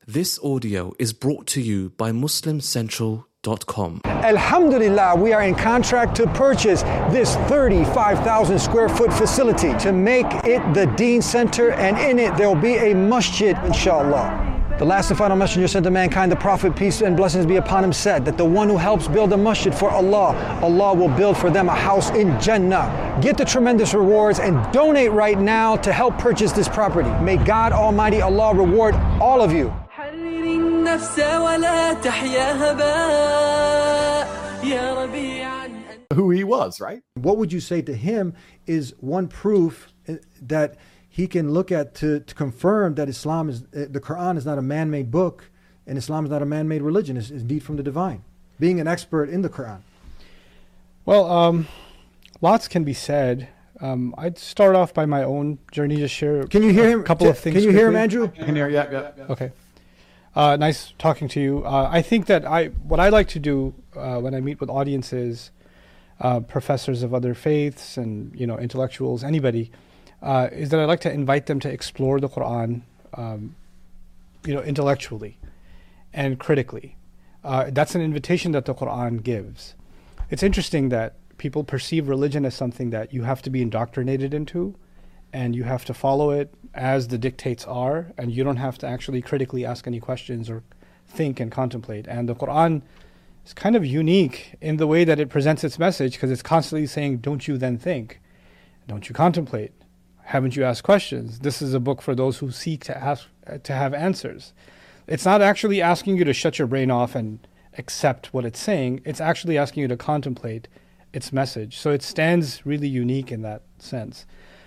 This audio is brought to you by MuslimCentral.com. Alhamdulillah, we are in contract to purchase this 35,000 square foot facility to make it the Deen Center, and in it there will be a masjid, inshallah. The last and final messenger sent to mankind, the Prophet, peace and blessings be upon him, said that the one who helps build a masjid for Allah, Allah will build for them a house in Jannah. Get the tremendous rewards and donate right now to help purchase this property. May God Almighty Allah reward all of you. Who he was, right? What would you say to him is one proof that he can look at to confirm that Islam is, the Quran is not a man-made book, and Islam is not a man-made religion, it's indeed from the divine, being an expert in the Quran? Well, lots can be said. I'd start off by my own journey, just share Can you hear him? A couple of things. Can you hear him, Andrew? I can hear, yeah. Okay. Nice talking to you. I think that what I like to do when I meet with audiences, professors of other faiths and intellectuals, anybody, is that I like to invite them to explore the Quran, intellectually and critically. That's an invitation that the Quran gives. It's interesting that people perceive religion as something that you have to be indoctrinated into, and you have to follow it as the dictates are, and you don't have to actually critically ask any questions or think and contemplate. And the Quran is kind of unique in the way that it presents its message, because it's constantly saying, don't you then think? Don't you contemplate? Haven't you asked questions? This is a book for those who seek to have answers. It's not actually asking you to shut your brain off and accept what it's saying. It's actually asking you to contemplate its message. So it stands really unique in that sense.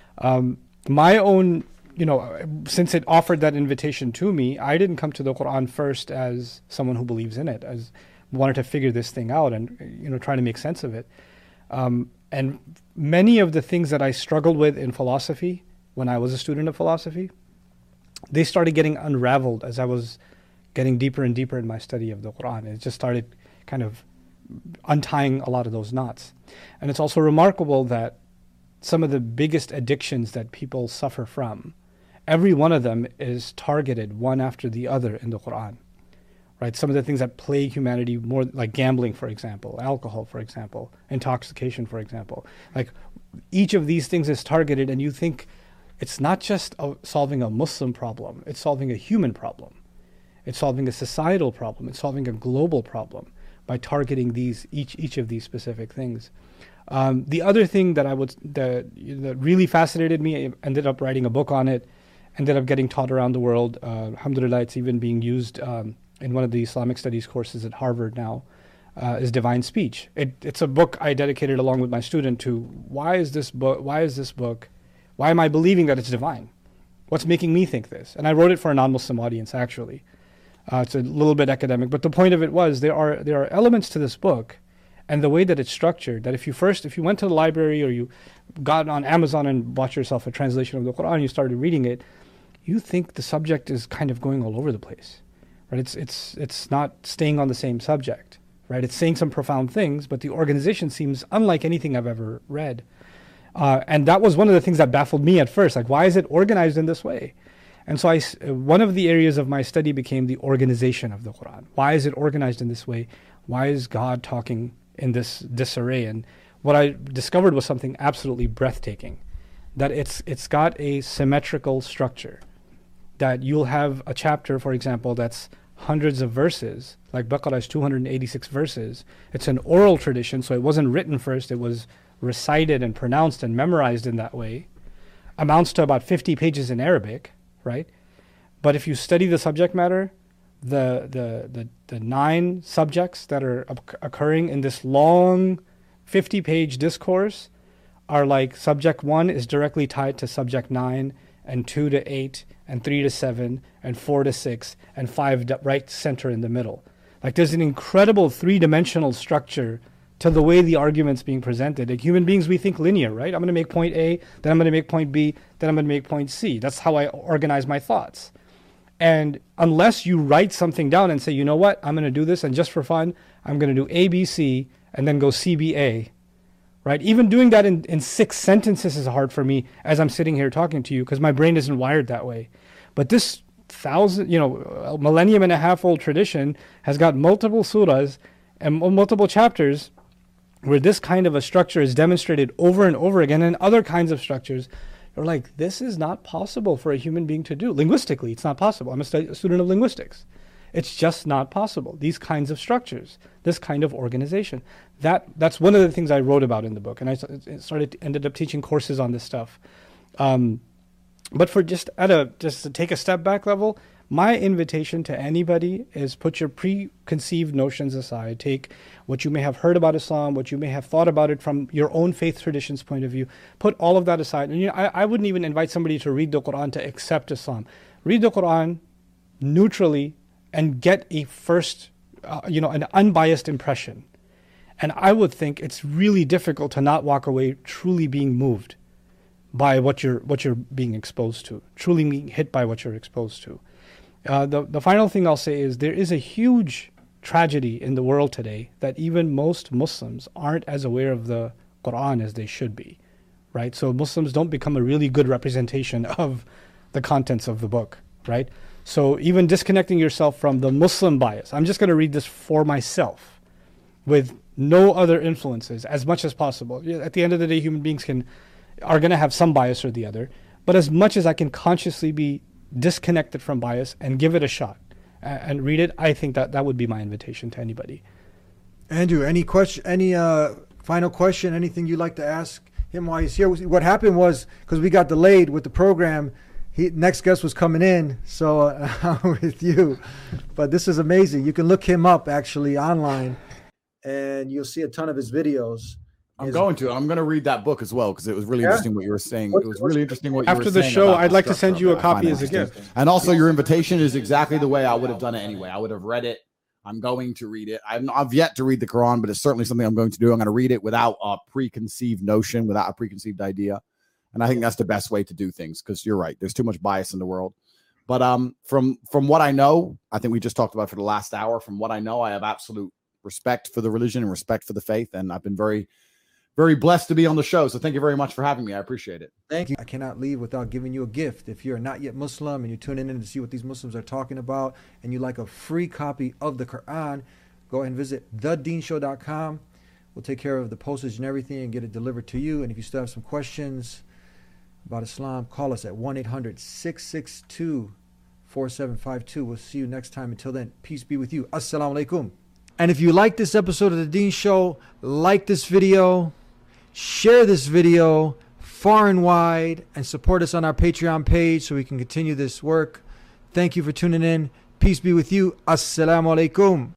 My own, since it offered that invitation to me, I didn't come to the Quran first as someone who believes in it, as wanted to figure this thing out and, trying to make sense of it. And many of the things that I struggled with in philosophy, when I was a student of philosophy, they started getting unraveled as I was getting deeper and deeper in my study of the Quran. It just started kind of untying a lot of those knots. And it's also remarkable that some of the biggest addictions that people suffer from, every one of them is targeted one after the other in the Quran. Right? Some of the things that plague humanity more, like gambling, for example, alcohol, for example, intoxication, for example. Like each of these things is targeted, and you think it's not just solving a Muslim problem, it's solving a human problem. It's solving a societal problem. It's solving a global problem by targeting each of these specific things. The other thing that really fascinated me, I ended up writing a book on it, ended up getting taught around the world. Alhamdulillah, it's even being used in one of the Islamic studies courses at Harvard now, is Divine Speech. It's a book I dedicated along with my student to why is this book, why am I believing that it's divine? What's making me think this? And I wrote it for a non-Muslim audience, actually. It's a little bit academic, but the point of it was there are elements to this book and the way that it's structured that if you went to the library or you got on Amazon and bought yourself a translation of the Quran and you started reading it, you think the subject is kind of going all over the place. Right? It's not staying on the same subject. Right? It's saying some profound things, but the organization seems unlike anything I've ever read. And that was one of the things that baffled me at first. Like, why is it organized in this way? And so one of the areas of my study became the organization of the Quran. Why is it organized in this way? Why is God talking in this disarray? And what I discovered was something absolutely breathtaking, that it's got a symmetrical structure, that you'll have a chapter, for example, that's hundreds of verses, like Baqarah is 286 verses. It's an oral tradition, so it wasn't written first, it was recited and pronounced and memorized in that way. Amounts to about 50 pages in Arabic, right? But if you study the subject matter, the 9 subjects that are occurring in this long 50-page discourse are like subject 1 is directly tied to subject 9, and 2 to 8, and 3 to 7, and 4 to 6, and 5 right center in the middle. Like there's an incredible 3-dimensional structure to the way the argument's being presented. Like human beings, we think linear, right? I'm going to make point A, then I'm going to make point B, then I'm going to make point C. That's how I organize my thoughts. And unless you write something down and say, you know what, I'm going to do this, and just for fun, I'm going to do A, B, C, and then go C, B, A, right? Even doing that in 6 sentences is hard for me as I'm sitting here talking to you because my brain isn't wired that way. But this a millennium and a half old tradition has got multiple surahs and multiple chapters where this kind of a structure is demonstrated over and over again, and other kinds of structures. You're like, this is not possible for a human being to do. Linguistically, it's not possible. I'm a student of linguistics. It's just not possible. These kinds of structures, this kind of organization. That's one of the things I wrote about in the book, and I ended up teaching courses on this stuff. But for just to take a step back level, my invitation to anybody is put your preconceived notions aside. Take what you may have heard about Islam, what you may have thought about it from your own faith tradition's point of view. Put all of that aside. And I wouldn't even invite somebody to read the Quran to accept Islam. Read the Quran neutrally and get a first, an unbiased impression. And I would think it's really difficult to not walk away truly being moved by what you're being exposed to, truly being hit by what you're exposed to. The final thing I'll say is there is a huge tragedy in the world today that even most Muslims aren't as aware of the Quran as they should be, right? So Muslims don't become a really good representation of the contents of the book, right? So even disconnecting yourself from the Muslim bias, I'm just going to read this for myself with no other influences as much as possible. At the end of the day, human beings are going to have some bias or the other, but as much as I can consciously be disconnected from bias and give it a shot and read it, I think that would be my invitation to anybody. Andrew, any final question, anything you'd like to ask him while he's here? What happened was, because we got delayed with the program, next guest was coming in, so I'm with you. But this is amazing. You can look him up actually online, and you'll see a ton of his videos. I'm going to read that book as well, because it was really interesting what you were saying. It was really interesting what you were saying. After the show, I'd like to send you a copy as a gift. And also, your invitation is exactly the way I would have done it anyway. I would have read it. I'm going to read it. I've yet to read the Quran, but it's certainly something I'm going to do. I'm going to read it without a preconceived notion, without a preconceived idea. And I think that's the best way to do things, because you're right. There's too much bias in the world. But from what I know, I think we just talked about for the last hour. From what I know, I have absolute respect for the religion and respect for the faith. And I've been very, very blessed to be on the show. So thank you very much for having me. I appreciate it. Thank you. I cannot leave without giving you a gift. If you're not yet Muslim and you're tuning in to see what these Muslims are talking about, and you like a free copy of the Quran, go ahead and visit thedeenshow.com. We'll take care of the postage and everything and get it delivered to you. And if you still have some questions about Islam, call us at 1-800-662-4752. We'll see you next time. Until then, peace be with you. Assalamu alaikum. And if you like this episode of The Deen Show, like this video, share this video far and wide, and support us on our Patreon page so we can continue this work. Thank you for tuning in. Peace be with you. Assalamu alaikum.